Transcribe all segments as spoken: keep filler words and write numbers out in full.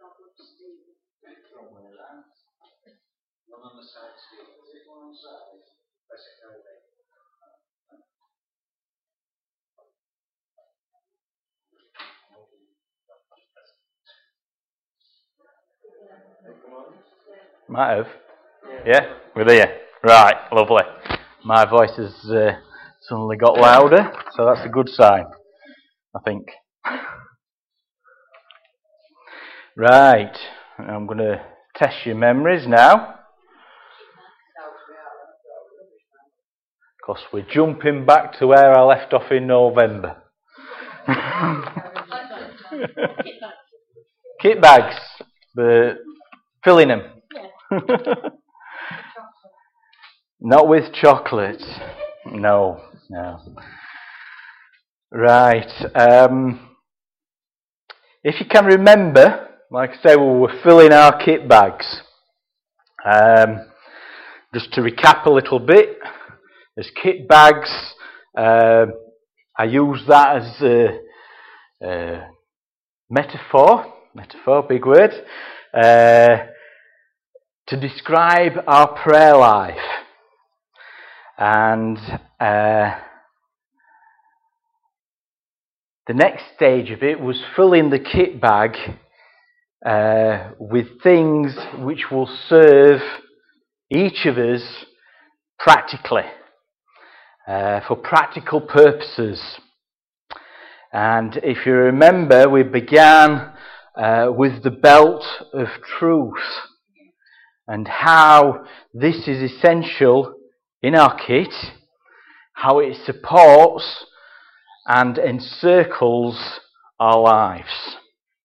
One on the side, Steve. Is it one on the side? Press it over. Might have. Yeah, we're there. Right, lovely. My voice has uh, suddenly got louder, so that's a good sign, I think. Right, I'm going to test your memories now. Because we're jumping back to where I left off in November. Kit bags, but filling them. Not with chocolate. No, no. Right. Um, if you can remember, like I say, we were filling our kit bags. Um, just to recap a little bit, as kit bags, uh, I use that as a, a metaphor, metaphor, big word, uh, to describe our prayer life. And uh, the next stage of it was filling the kit bag uh, with things which will serve each of us practically, uh, for practical purposes. And if you remember, we began uh, with the belt of truth and how this is essential in our kit, how it supports and encircles our lives.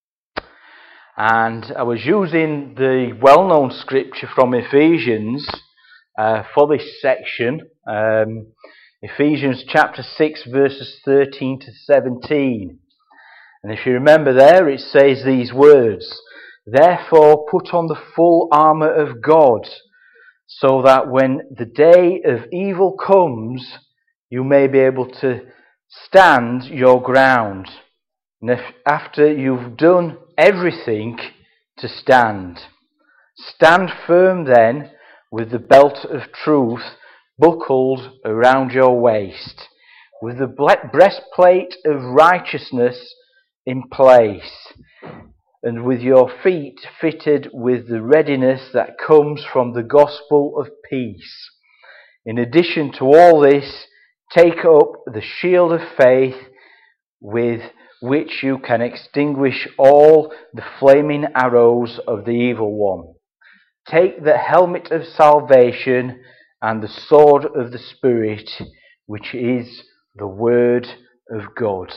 And I was using the well-known scripture from Ephesians uh, for this section, um, Ephesians chapter six verses thirteen to seventeen. And if you remember there, it says these words, "Therefore put on the full armour of God, so that when the day of evil comes, you may be able to stand your ground. And if after you've done everything, to stand. Stand firm then, with the belt of truth buckled around your waist, with the breastplate of righteousness in place, and with your feet fitted with the readiness that comes from the gospel of peace. In addition to all this, take up the shield of faith, with which you can extinguish all the flaming arrows of the evil one. Take the helmet of salvation and the sword of the Spirit, which is the Word of God."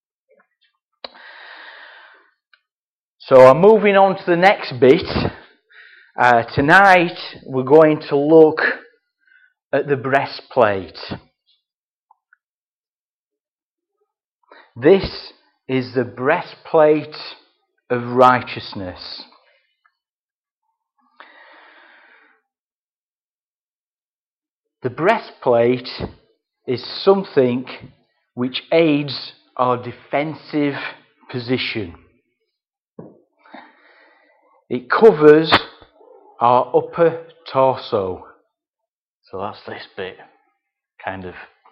So I'm moving on to the next bit. Uh, tonight we're going to look at the breastplate. This is the breastplate of righteousness. The breastplate is something which aids our defensive position. It covers our upper torso. So that's this bit, kind of.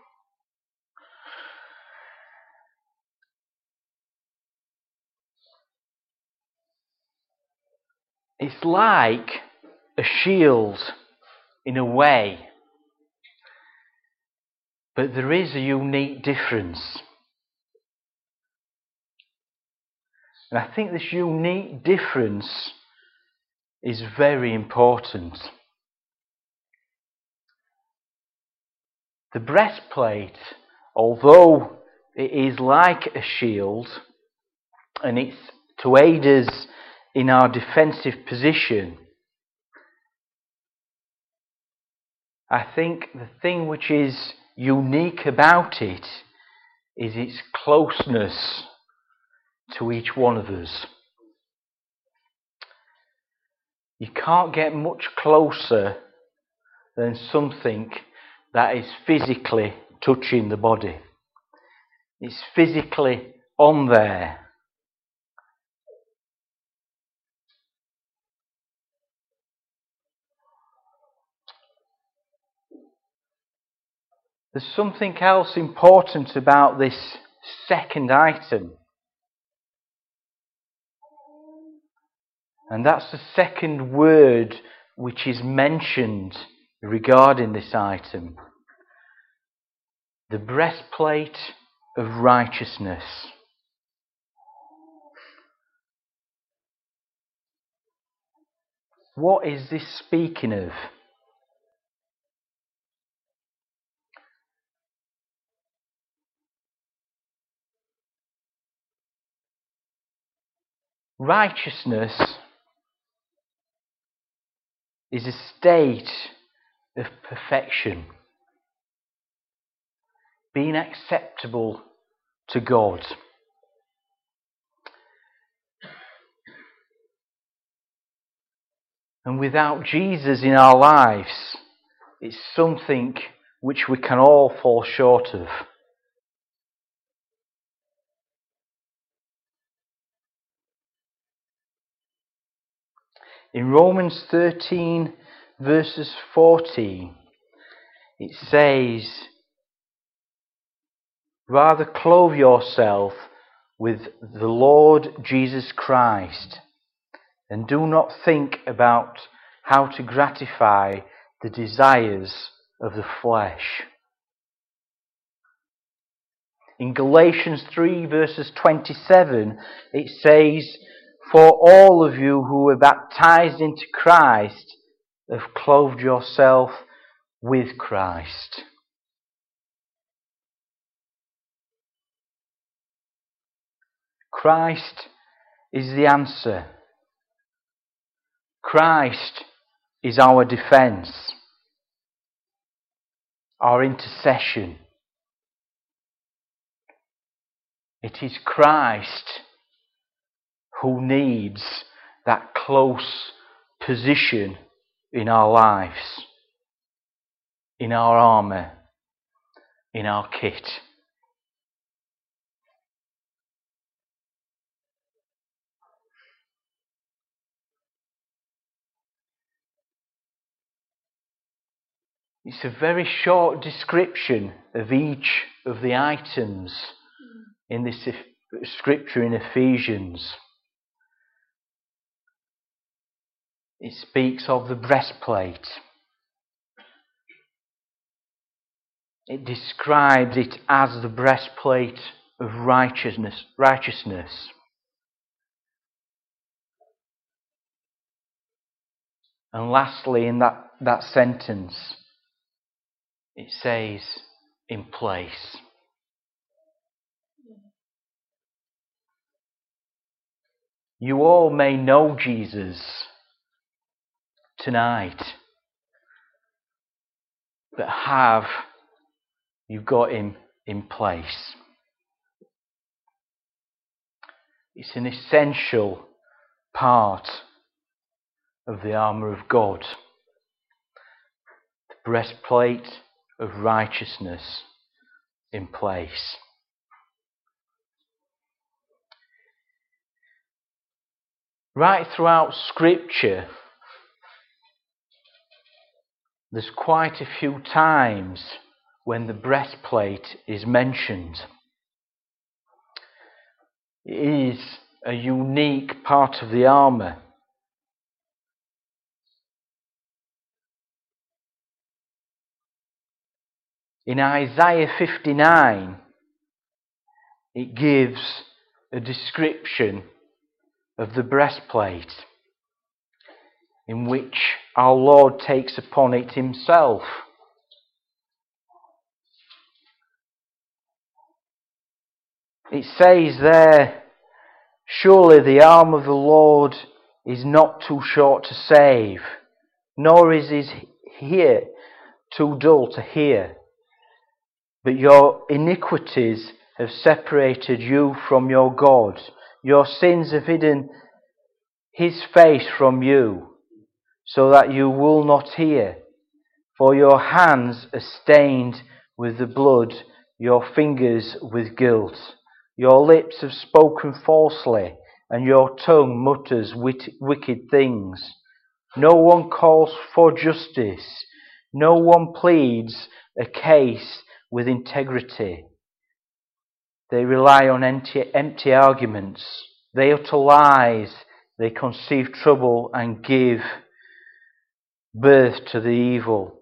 It's like a shield in a way, but there is a unique difference. And I think this unique difference is very important. The breastplate, although it is like a shield, and it's to aid us in our defensive position, I think the thing which is unique about it is its closeness to each one of us. You can't get much closer than something that is physically touching the body. It's physically on there. There's something else important about this second item. And that's the second word which is mentioned regarding this item. The breastplate of righteousness. What is this speaking of? Righteousness is a state of perfection, being acceptable to God. And without Jesus in our lives, it's something which we can all fall short of. In Romans thirteen, verses fourteen, it says, "Rather clothe yourself with the Lord Jesus Christ, and do not think about how to gratify the desires of the flesh." In Galatians three, verses twenty-seven, it says, "For all of you who were baptized into Christ have clothed yourself with Christ." Christ is the answer. Christ is our defense, our intercession. It is Christ who needs that close position in our lives, in our armour, in our kit. It's a very short description of each of the items in this scripture in Ephesians. It speaks of the breastplate. It describes it as the breastplate of righteousness. righteousness. And lastly, in that, that sentence, it says, "in place." You all may know Jesus tonight, but have you got him in place? It's an essential part of the armour of God. The breastplate of righteousness in place. Right throughout Scripture, there's quite a few times when the breastplate is mentioned. It is a unique part of the armour. In Isaiah fifty-nine, it gives a description of the breastplate, in which our Lord takes upon it himself. It says there, "Surely the arm of the Lord is not too short to save, nor is his ear too dull to hear. But your iniquities have separated you from your God. Your sins have hidden his face from you, so that you will not hear. For your hands are stained with the blood, your fingers with guilt. Your lips have spoken falsely, and your tongue mutters wit- wicked things. No one calls for justice, no one pleads a case with integrity. They rely on empty, empty arguments. They utter lies. They conceive trouble and give birth to the evil.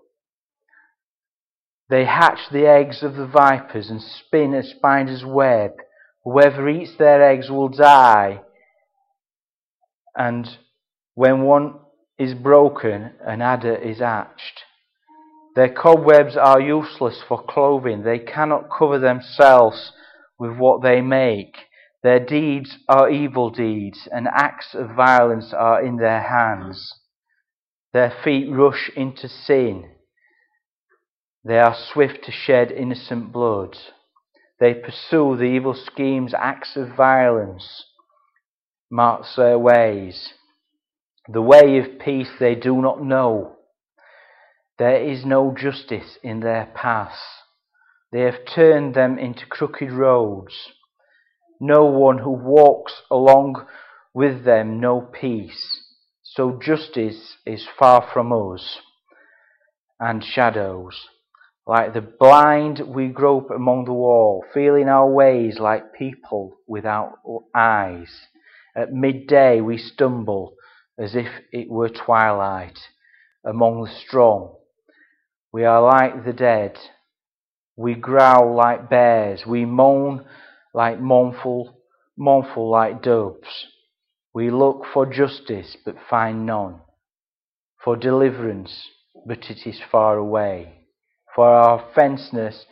They hatch the eggs of the vipers and spin a spider's web. Whoever eats their eggs will die. And when one is broken, an adder is hatched. Their cobwebs are useless for clothing. They cannot cover themselves with what they make. Their deeds are evil deeds, and acts of violence are in their hands. Their feet rush into sin. They are swift to shed innocent blood. They pursue the evil schemes, acts of violence marks their ways. The way of peace they do not know. There is no justice in their paths. They have turned them into crooked roads. No one who walks along with them know peace. So justice is far from us, and shadows. Like the blind we grope among the wall, feeling our ways like people without eyes. At midday we stumble as if it were twilight among the strong. We are like the dead. We growl like bears. We moan like mournful, mournful like doves. We look for justice but find none, for deliverance, but it is far away. For our offences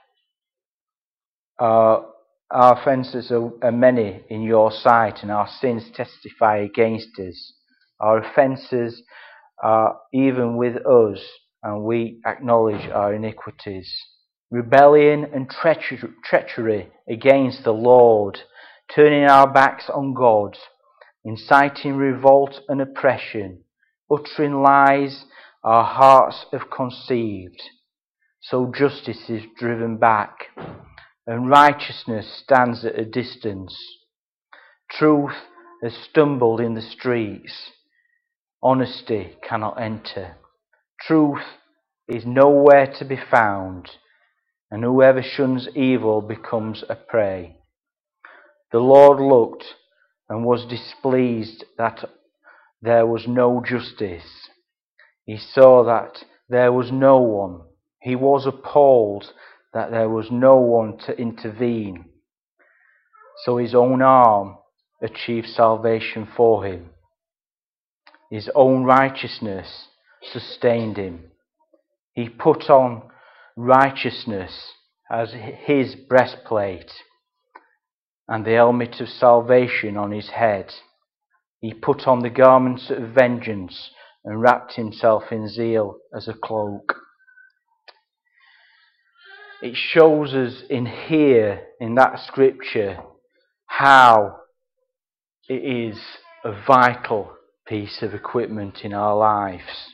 are, our offences are, are many in your sight, and our sins testify against us. Our offences are even with us, and we acknowledge our iniquities. Rebellion and treachery, treachery against the Lord, turning our backs on God, inciting revolt and oppression, uttering lies our hearts have conceived. So justice is driven back, and righteousness stands at a distance. Truth has stumbled in the streets. Honesty cannot enter. Truth is nowhere to be found, and whoever shuns evil becomes a prey. The Lord looked and was displeased that there was no justice. He saw that there was no one. He was appalled that there was no one to intervene. So his own arm achieved salvation for him. His own righteousness sustained him. He put on righteousness as his breastplate and the helmet of salvation on his head. He put on the garments of vengeance and wrapped himself in zeal as a cloak. It shows us in here, in that scripture, how it is a vital piece of equipment in our lives.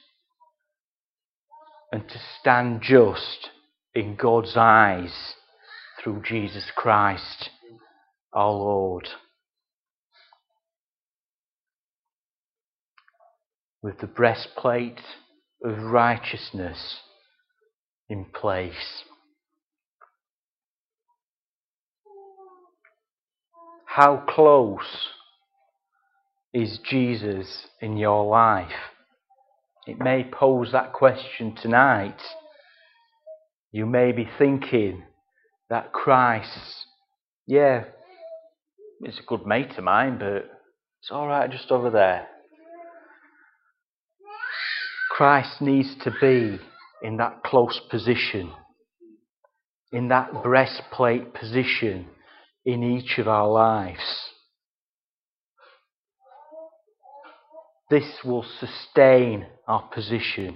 And to stand just in God's eyes through Jesus Christ, our Lord. With the breastplate of righteousness in place. How close is Jesus in your life? It may pose that question tonight. You may be thinking that Christ, yeah, is a good mate of mine, but it's all right just over there. Christ needs to be in that close position, in that breastplate position in each of our lives. This will sustain our position.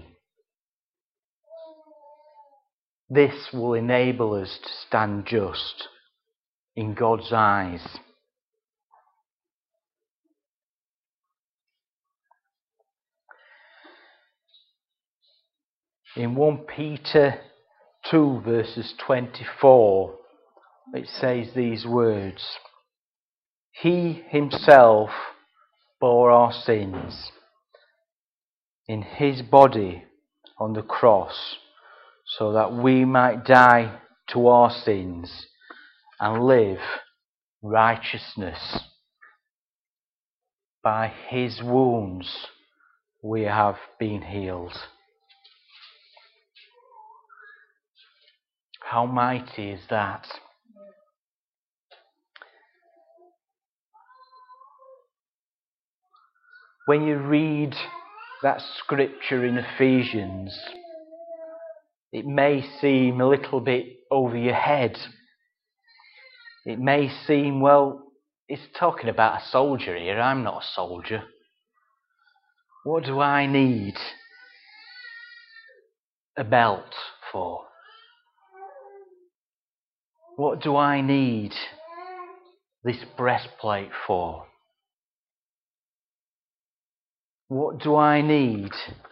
This will enable us to stand just in God's eyes. In First Peter two verses twenty-four, it says these words: He himself bore our sins in his body on the cross, so that we might die to our sins and live righteousness. By his wounds we have been healed. How mighty is that? When you read that scripture in Ephesians, it may seem a little bit over your head. It may seem, well, it's talking about a soldier here. I'm not a soldier. What do I need a belt for? What do I need this breastplate for? What do I need?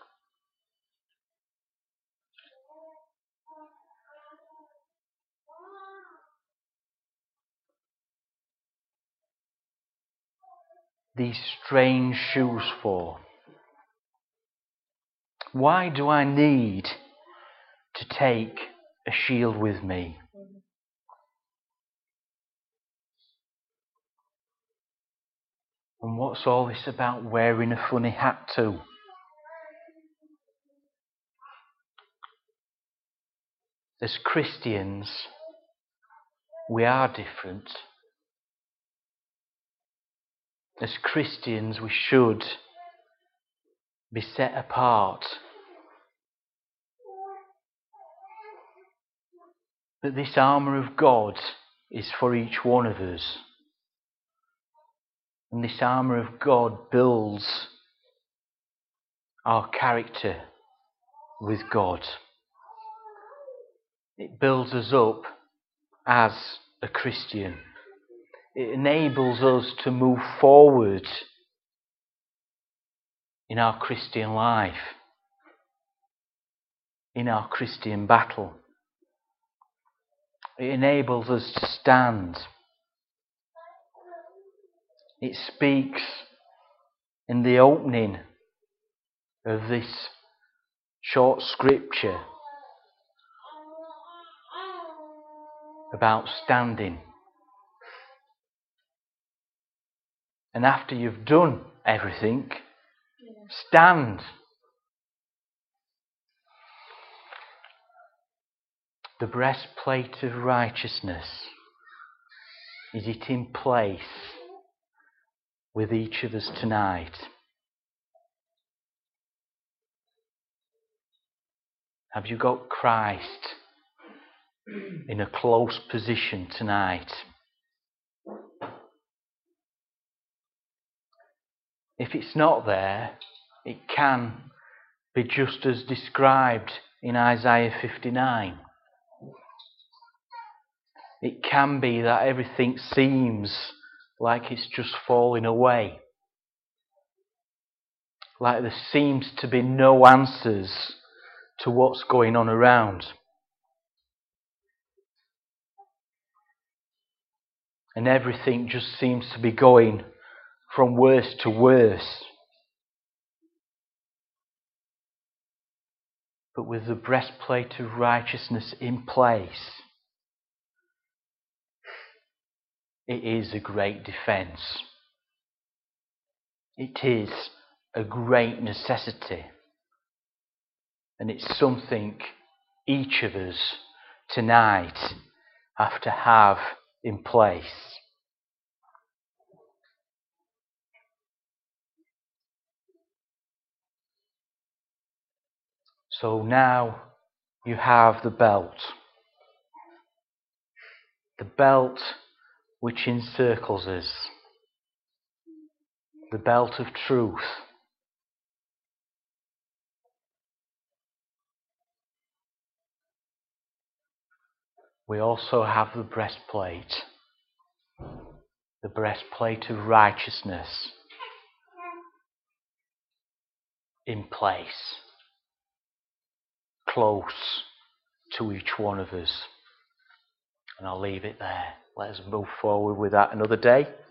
These strange shoes for? Why do I need to take a shield with me? And what's all this about wearing a funny hat too? As Christians, we are different. As Christians, we should be set apart. But this armour of God is for each one of us. And this armour of God builds our character with God. It builds us up as a Christian. It enables us to move forward in our Christian life, in our Christian battle. It enables us to stand. It speaks in the opening of this short scripture about standing. And after you've done everything, stand. The breastplate of righteousness, is it in place with each of us tonight? Have you got Christ in a close position tonight? If it's not there, it can be just as described in Isaiah fifty-nine. It can be that everything seems like it's just falling away. Like there seems to be no answers to what's going on around. And everything just seems to be going from worse to worse. But with the breastplate of righteousness in place, it is a great defence. It is a great necessity. And it's something each of us tonight have to have in place. So now you have the belt. The belt which encircles us. The belt of truth. We also have the breastplate. The breastplate of righteousness in place. Close to each one of us. And I'll leave it there. Let us move forward with that another day.